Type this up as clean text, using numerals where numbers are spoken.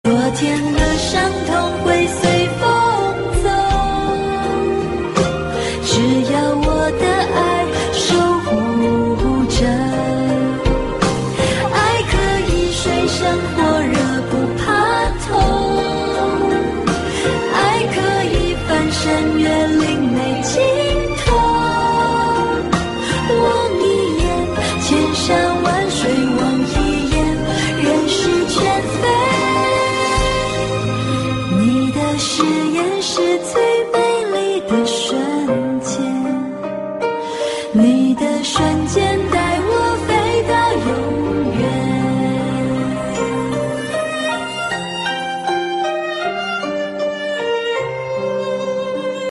天的伤痛会随风走，只要我的爱守护着，爱可以水深火热不怕痛，爱可以翻山越岭没尽头，望一眼千山万水，望一眼人世全非，你的誓言是最美丽的瞬间，你的瞬间